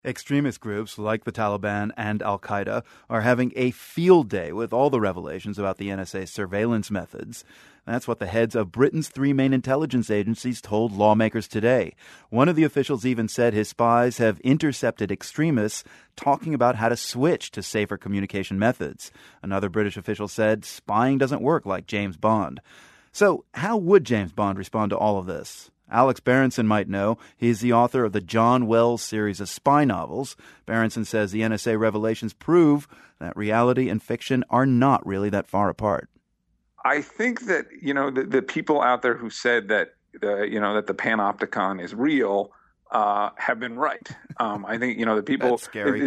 Extremist groups like the Taliban and al-Qaeda are having a field day with all the revelations about the NSA's surveillance methods. That's what the heads of Britain's three main intelligence agencies told lawmakers today. One of the officials even said his spies have intercepted extremists talking about how to switch to safer communication methods. Another British official said spying doesn't work like James Bond. So how would James Bond respond to all of this? Alex Berenson might know. He's the author of the John Wells series of spy novels. Berenson says the NSA revelations prove that reality and fiction are not really that far apart. I think that, the people out there who said that, that the Panopticon is real have been right. I think, the people... That's scary.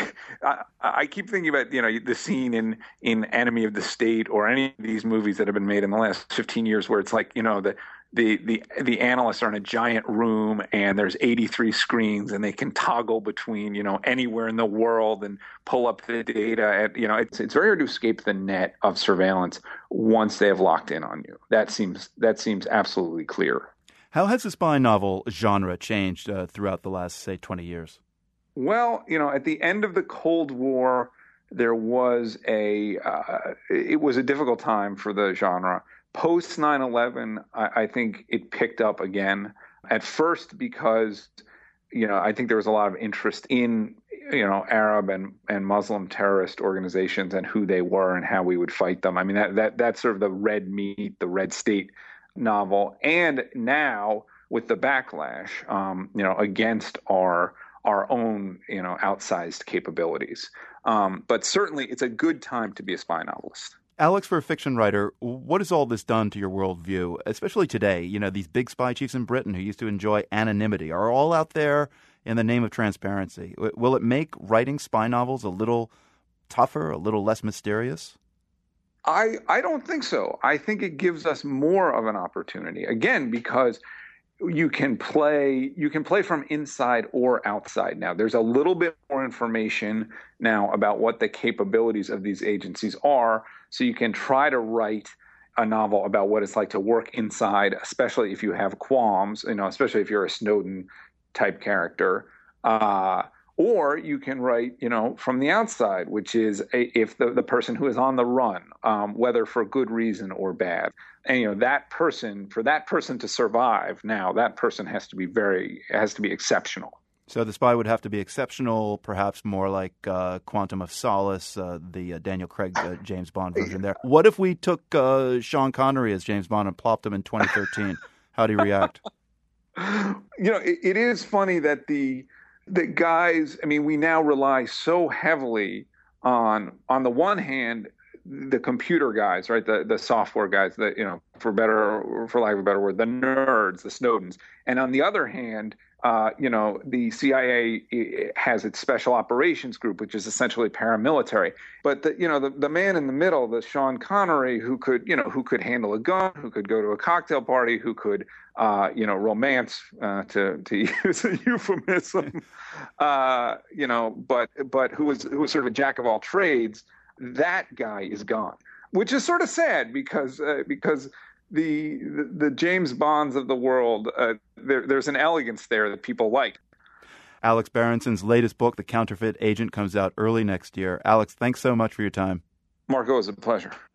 I keep thinking about, the scene in Enemy of the State or any of these movies that have been made in the last 15 years where it's like, the analysts are in a giant room and there's 83 screens and they can toggle between, anywhere in the world and pull up the data. And, it's very hard to escape the net of surveillance once they have locked in on you. That seems absolutely clear. How has the spy novel genre changed throughout the last, say, 20 years? Well, at the end of the Cold War, there was it was a difficult time for the genre. Post 9/11, I think it picked up again. At first because, I think there was a lot of interest in, Arab and Muslim terrorist organizations and who they were and how we would fight them. I mean, that's sort of the red meat, the red state novel. And now with the backlash, against our own, outsized capabilities. But certainly it's a good time to be a spy novelist. Alex, for a fiction writer, what has all this done to your worldview, especially today? These big spy chiefs in Britain who used to enjoy anonymity are all out there in the name of transparency. Will it make writing spy novels a little tougher, a little less mysterious? I don't think so. I think it gives us more of an opportunity, again, because you can play from inside or outside now. There's a little bit more information now about what the capabilities of these agencies are, so you can try to write a novel about what it's like to work inside, especially if you have qualms, especially if you're a Snowden type character. Or you can write, from the outside, which is if the person who is on the run, whether for good reason or bad. And, for that person to survive now, that person has to be exceptional. So the spy would have to be exceptional, perhaps more like Quantum of Solace, the Daniel Craig James Bond version there. What if we took Sean Connery as James Bond and plopped him in 2013? How do you react? It is funny that the guys, we now rely so heavily on the one hand, the computer guys, right? The software guys that, for lack of a better word, the nerds, the Snowdens. And on the other hand, the CIA has its special operations group, which is essentially paramilitary. But the man in the middle, the Sean Connery, who could handle a gun, who could go to a cocktail party, who could, romance, to use a euphemism, but who was sort of a jack of all trades. That guy is gone, which is sort of sad because the James Bonds of the world, there's an elegance there that people like. Alex Berenson's latest book, The Counterfeit Agent, comes out early next year. Alex, thanks so much for your time. Marco, it was a pleasure.